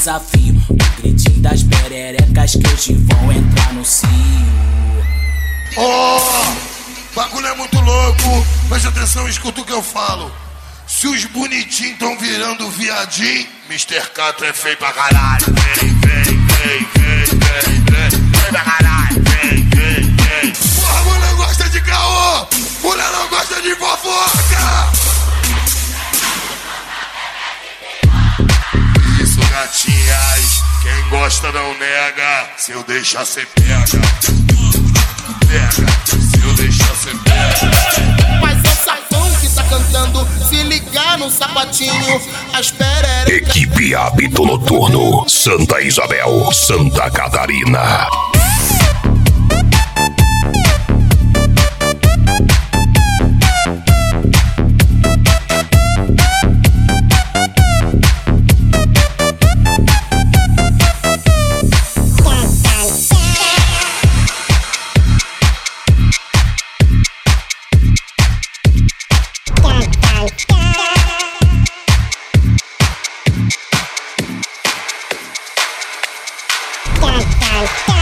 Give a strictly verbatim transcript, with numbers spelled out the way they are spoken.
desafio. O gritinho das pererecas que hoje vão entrar no cio. Oh, bagulho é muito louco. Preste atenção, escuta o que eu falo. Se os bonitinhos tão virando viadinho, mister Cato é feio pra caralho. Vem, vem, vem, vem, vem, vem, vem pra caralho. Vem, vem, vem. Porra, mulher gosta de caô, mulher não gosta de fofoca. Isso, gatinhas, quem gosta não nega. Se eu deixar cê pega, pega. Se eu deixar cê pega. Mas é o Safão que tá cantando. Se ligar no sapatinho, as pererecas. Equipe Hábito Noturno, Santa Isabel, Santa Catarina. Bye.